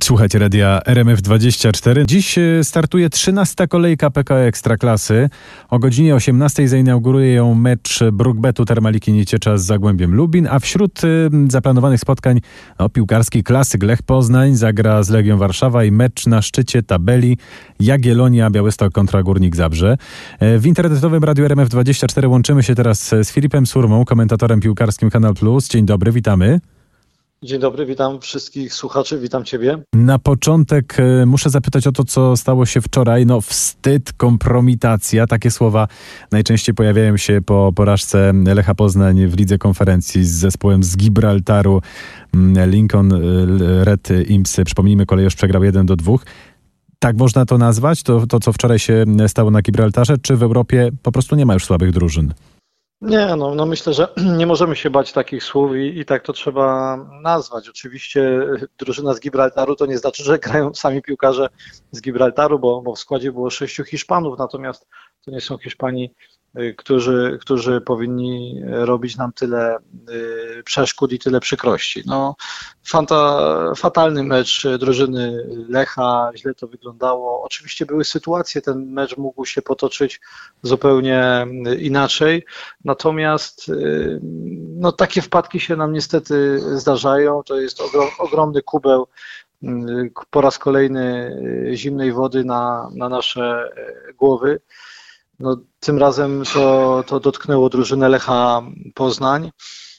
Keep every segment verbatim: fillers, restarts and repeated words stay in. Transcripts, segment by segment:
Słuchajcie radia R M F dwadzieścia cztery. Dziś startuje trzynasta kolejka P K O Ekstraklasy. O godzinie osiemnastej zainauguruje ją mecz Brukbetu Termaliki Nieciecza z Zagłębiem Lubin, a wśród y, zaplanowanych spotkań no, piłkarski klasyk Lech Poznań zagra z Legią Warszawa i mecz na szczycie tabeli Jagiellonia Białystok kontra Górnik Zabrze. W internetowym Radiu R M F dwadzieścia cztery łączymy się teraz z Filipem Surmą, komentatorem piłkarskim Kanal Plus. Dzień dobry, witamy. Dzień dobry, witam wszystkich słuchaczy, witam Ciebie. Na początek muszę zapytać o to, co stało się wczoraj. No wstyd, kompromitacja, takie słowa najczęściej pojawiają się po porażce Lecha Poznań w Lidze Konferencji z zespołem z Gibraltaru. Lincoln Red Imps, przypomnijmy, kolejorz przegrał jeden do dwóch. Tak można to nazwać, to, to co wczoraj się stało na Gibraltarze, czy w Europie po prostu nie ma już słabych drużyn? Nie, no, no myślę, że nie możemy się bać takich słów i, i tak to trzeba nazwać. Oczywiście drużyna z Gibraltaru to nie znaczy, że grają sami piłkarze z Gibraltaru, bo, bo w składzie było sześciu Hiszpanów, natomiast to nie są Hiszpani, którzy, którzy powinni robić nam tyle przeszkód i tyle przykrości. No, fanta, fatalny mecz drużyny Lecha, źle to wyglądało. Oczywiście były sytuacje, ten mecz mógł się potoczyć zupełnie inaczej, natomiast no, takie wpadki się nam niestety zdarzają. To jest ogrom, ogromny kubeł po raz kolejny zimnej wody na, na nasze głowy. No, tym razem to, to dotknęło drużynę Lecha Poznań.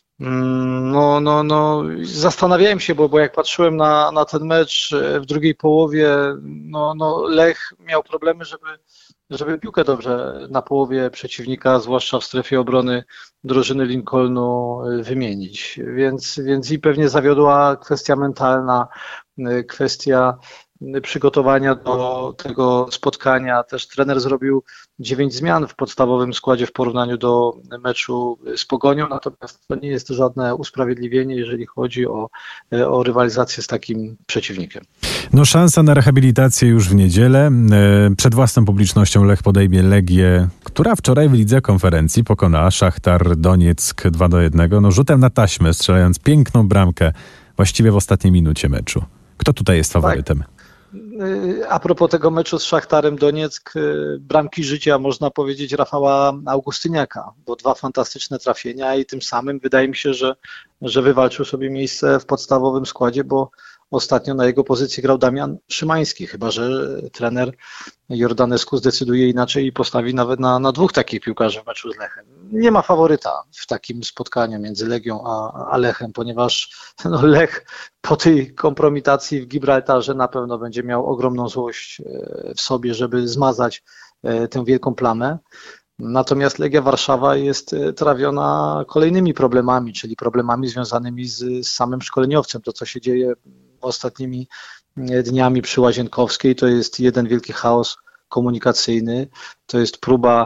No, no, no, zastanawiałem się, bo, bo jak patrzyłem na, na ten mecz w drugiej połowie, no, no Lech miał problemy, żeby, żeby piłkę dobrze na połowie przeciwnika, zwłaszcza w strefie obrony drużyny Lincolnu, wymienić. Więc, więc i pewnie zawiodła kwestia mentalna, kwestia przygotowania do tego spotkania. Też trener zrobił dziewięć zmian w podstawowym składzie w porównaniu do meczu z Pogonią, natomiast to nie jest żadne usprawiedliwienie, jeżeli chodzi o, o rywalizację z takim przeciwnikiem. No szansa na rehabilitację już w niedzielę. Przed własną publicznością Lech podejmie Legię, która wczoraj w Lidze Konferencji pokonała Szachtar Donieck dwa do jednego. No rzutem na taśmę, strzelając piękną bramkę właściwie w ostatniej minucie meczu. Kto tutaj jest faworytem? Tak. A propos tego meczu z Szachtarem Donieck, bramki życia, można powiedzieć, Rafała Augustyniaka, bo dwa fantastyczne trafienia i tym samym wydaje mi się, że, że wywalczył sobie miejsce w podstawowym składzie, bo ostatnio na jego pozycji grał Damian Szymański, chyba że trener Jordanescu zdecyduje inaczej i postawi nawet na, na dwóch takich piłkarzy w meczu z Lechem. Nie ma faworyta w takim spotkaniu między Legią a, a Lechem, ponieważ no, Lech po tej kompromitacji w Gibraltarze na pewno będzie miał ogromną złość w sobie, żeby zmazać tę wielką plamę. Natomiast Legia Warszawa jest trawiona kolejnymi problemami, czyli problemami związanymi z, z samym szkoleniowcem. To, co się dzieje ostatnimi dniami przy Łazienkowskiej, to jest jeden wielki chaos komunikacyjny, to jest próba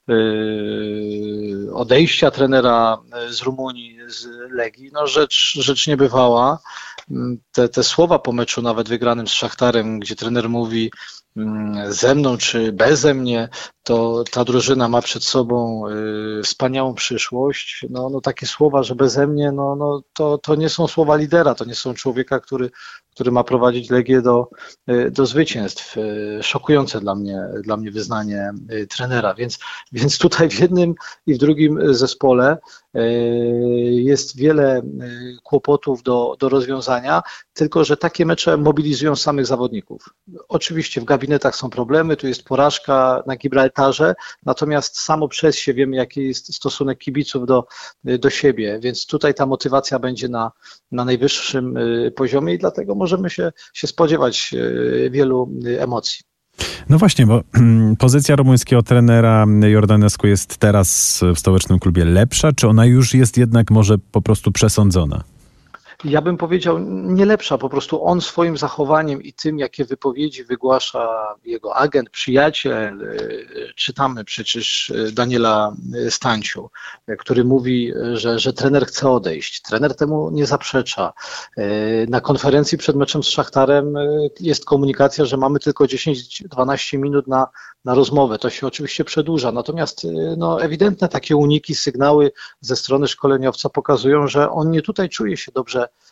yy, odejścia trenera z Rumunii, z Legii. No rzecz, rzecz niebywała. Te, te słowa po meczu nawet wygranym z Szachtarem, gdzie trener mówi ze mną czy beze mnie, to ta drużyna ma przed sobą y, wspaniałą przyszłość. No, no takie słowa, że beze mnie, no, no to, to nie są słowa lidera, to nie są człowieka, który, który ma prowadzić Legię do, y, do zwycięstw. Y, szokujące dla mnie, dla mnie wyznanie y, trenera, więc, więc tutaj w jednym i w drugim zespole y, jest wiele y, kłopotów do, do rozwiązania, tylko że takie mecze mobilizują samych zawodników. Oczywiście w gabinetach są problemy, tu jest porażka na Gibraltarze, natomiast samo przez się wiemy, jaki jest stosunek kibiców do, do siebie, więc tutaj ta motywacja będzie na, na najwyższym poziomie i dlatego możemy się, się spodziewać wielu emocji. No właśnie, bo pozycja rumuńskiego trenera Jordanescu jest teraz w stołecznym klubie lepsza, czy ona już jest jednak może po prostu przesądzona? Ja bym powiedział nie lepsza, po prostu on swoim zachowaniem i tym, jakie wypowiedzi wygłasza jego agent, przyjaciel, czytamy przecież Daniela Stanciu, który mówi, że, że trener chce odejść. Trener temu nie zaprzecza. Na konferencji przed meczem z Szachtarem jest komunikacja, że mamy tylko dziesięć do dwunastu minut na, na rozmowę. To się oczywiście przedłuża, natomiast no, ewidentne takie uniki, sygnały ze strony szkoleniowca pokazują, że on nie tutaj czuje się dobrze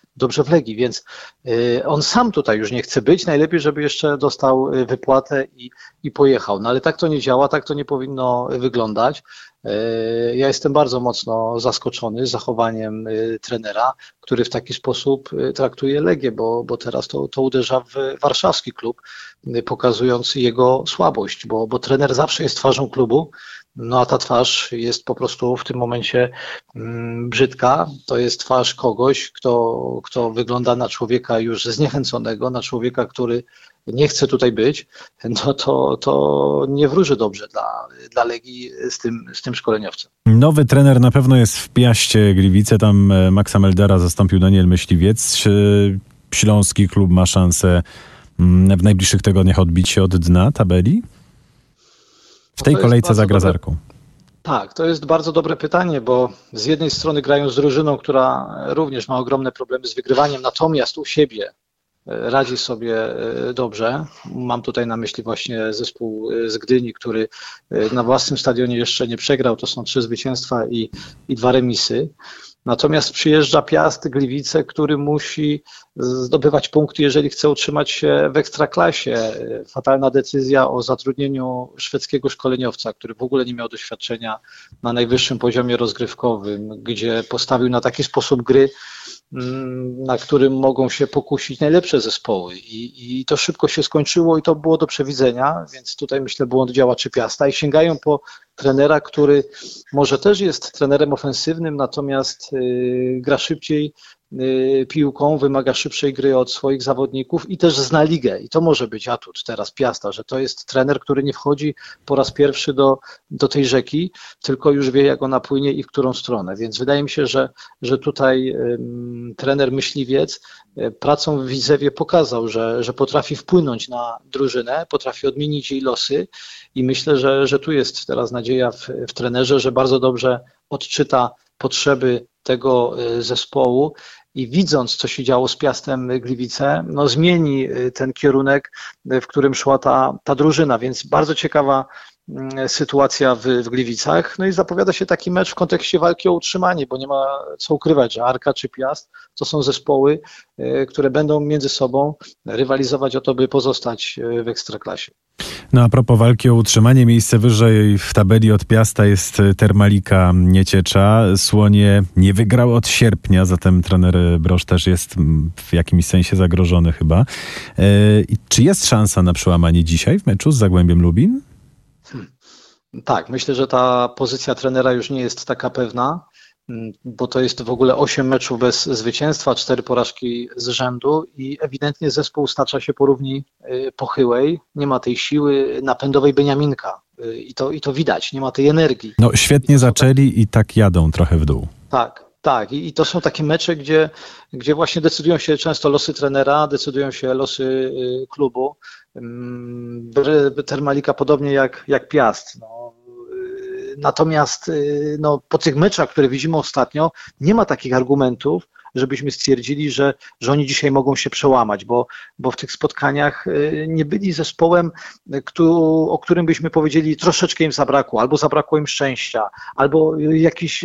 dobrze w Legii, więc on sam tutaj już nie chce być, najlepiej, żeby jeszcze dostał wypłatę i, i pojechał. No ale tak to nie działa, tak to nie powinno wyglądać. Ja jestem bardzo mocno zaskoczony zachowaniem trenera, który w taki sposób traktuje Legię, bo, bo teraz to, to uderza w warszawski klub, pokazując jego słabość, bo, bo trener zawsze jest twarzą klubu, no a ta twarz jest po prostu w tym momencie brzydka. To jest twarz kogoś, kto, kto wygląda na człowieka już zniechęconego, na człowieka, który nie chce tutaj być, no to, to nie wróży dobrze dla, dla Legii z tym, z tym szkoleniowcem. Nowy trener na pewno jest w Piaście Gliwice, tam Maxa Meldera zastąpił Daniel Myśliwiec. Śląski klub ma szansę w najbliższych tygodniach odbić się od dna tabeli? W tej kolejce zagra z Arką. Tak, to jest bardzo dobre pytanie, bo z jednej strony grają z drużyną, która również ma ogromne problemy z wygrywaniem, natomiast u siebie radzi sobie dobrze. Mam tutaj na myśli właśnie zespół z Gdyni, który na własnym stadionie jeszcze nie przegrał. To są trzy zwycięstwa i, i dwa remisy. Natomiast przyjeżdża Piast Gliwice, który musi zdobywać punkty, jeżeli chce utrzymać się w Ekstraklasie. Fatalna decyzja o zatrudnieniu szwedzkiego szkoleniowca, który w ogóle nie miał doświadczenia na najwyższym poziomie rozgrywkowym, gdzie postawił na taki sposób gry, na którym mogą się pokusić najlepsze zespoły. I, I to szybko się skończyło i to było do przewidzenia, więc tutaj myślę błąd działaczy Piasta i sięgają po trenera, który może też jest trenerem ofensywnym, natomiast y, gra szybciej y, piłką, wymaga szybszej gry od swoich zawodników i też zna ligę. I to może być atut teraz Piasta, że to jest trener, który nie wchodzi po raz pierwszy do, do tej rzeki, tylko już wie, jak ona płynie i w którą stronę. Więc wydaje mi się, że, że tutaj y, trener Myśliwiec y, pracą w Widzewie pokazał, że, że potrafi wpłynąć na drużynę, potrafi odmienić jej losy i myślę, że, że tu jest teraz nadzieja w, w trenerze, że bardzo dobrze odczyta potrzeby tego zespołu i widząc, co się działo z Piastem Gliwice, no zmieni ten kierunek, w którym szła ta, ta drużyna, więc bardzo ciekawa sytuacja w, w Gliwicach. No i zapowiada się taki mecz w kontekście walki o utrzymanie, bo nie ma co ukrywać, że Arka czy Piast to są zespoły, które będą między sobą rywalizować o to, by pozostać w Ekstraklasie. No a propos walki o utrzymanie, miejsce wyżej w tabeli od Piasta jest Termalika Nieciecza. Słonie nie wygrał od sierpnia, zatem trener Broż też jest w jakimś sensie zagrożony chyba. Yy, czy jest szansa na przełamanie dzisiaj w meczu z Zagłębiem Lubin? Hmm. Tak, myślę, że ta pozycja trenera już nie jest taka pewna, bo to jest w ogóle osiem meczów bez zwycięstwa, cztery porażki z rzędu i ewidentnie zespół stacza się po równi pochyłej. Nie ma tej siły napędowej Beniaminka i to, i to widać, nie ma tej energii. No świetnie zaczęli tak... i tak jadą trochę w dół. Tak, tak. I, i to są takie mecze, gdzie, gdzie właśnie decydują się często losy trenera, decydują się losy klubu. Termalika podobnie jak, jak Piast. No. Natomiast no, po tych meczach, które widzimy ostatnio, nie ma takich argumentów, żebyśmy stwierdzili, że, że oni dzisiaj mogą się przełamać, bo, bo w tych spotkaniach nie byli zespołem, o którym byśmy powiedzieli, troszeczkę im zabrakło, albo zabrakło im szczęścia, albo jakiś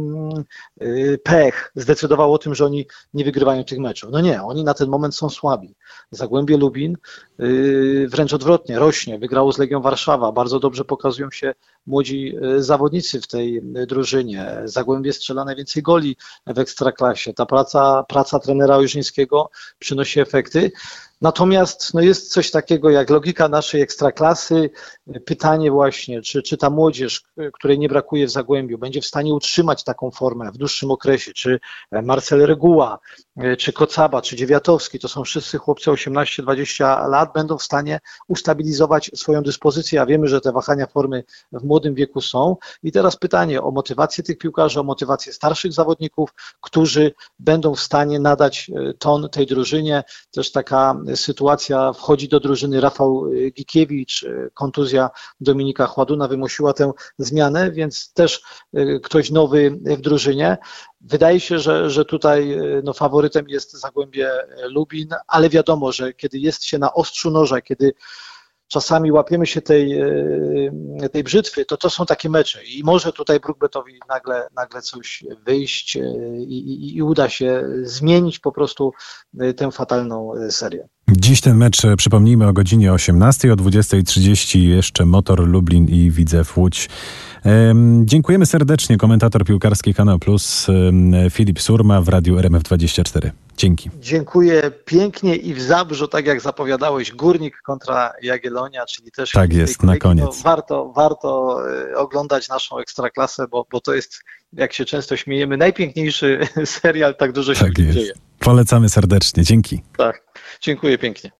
pech zdecydował o tym, że oni nie wygrywają tych meczów. No nie, oni na ten moment są słabi. Zagłębie Lubin wręcz odwrotnie, rośnie, wygrało z Legią Warszawa, bardzo dobrze pokazują się młodzi zawodnicy w tej drużynie. Zagłębie strzela najwięcej goli w Ekstraklasie. Ta praca, praca trenera Ojrzyńskiego przynosi efekty. Natomiast no jest coś takiego jak logika naszej Ekstraklasy. Pytanie właśnie, czy, czy ta młodzież, której nie brakuje w Zagłębiu, będzie w stanie utrzymać taką formę w dłuższym okresie, czy Marcel Reguła, czy Kocaba, czy Dziewiatowski, to są wszyscy chłopcy osiemnaście dwadzieścia lat, będą w stanie ustabilizować swoją dyspozycję, a wiemy, że te wahania formy w młodym wieku są. I teraz pytanie o motywację tych piłkarzy, o motywację starszych zawodników, którzy będą w stanie nadać ton tej drużynie. Też taka sytuacja, wchodzi do drużyny Rafał Gikiewicz, kontuzja Dominika Chładuna wymusiła tę zmianę, więc też ktoś nowy w drużynie. Wydaje się, że, że tutaj no, faworytem jest Zagłębie Lubin, ale wiadomo, że kiedy jest się na ostrzu noża, kiedy czasami łapiemy się tej, tej brzytwy, to to są takie mecze i może tutaj Brookbetowi nagle, nagle coś wyjść i, i, i uda się zmienić po prostu tę fatalną serię. Dziś ten mecz, przypomnijmy, o godzinie osiemnastej, o dwudziestej trzydzieści jeszcze Motor Lublin i Widzew Łódź. Um, dziękujemy serdecznie. Komentator piłkarski Kanał Plus um, Filip Surma w Radiu R M F dwadzieścia cztery. Dzięki. Dziękuję pięknie i w Zabrzu, tak jak zapowiadałeś, Górnik kontra Jagiellonia, czyli też... Tak jest, na koniec. Warto, warto oglądać naszą Ekstraklasę, bo, bo to jest, jak się często śmiejemy, najpiękniejszy serial, tak dużo się tak jest. dzieje. Polecamy serdecznie. Dzięki. Tak, dziękuję pięknie.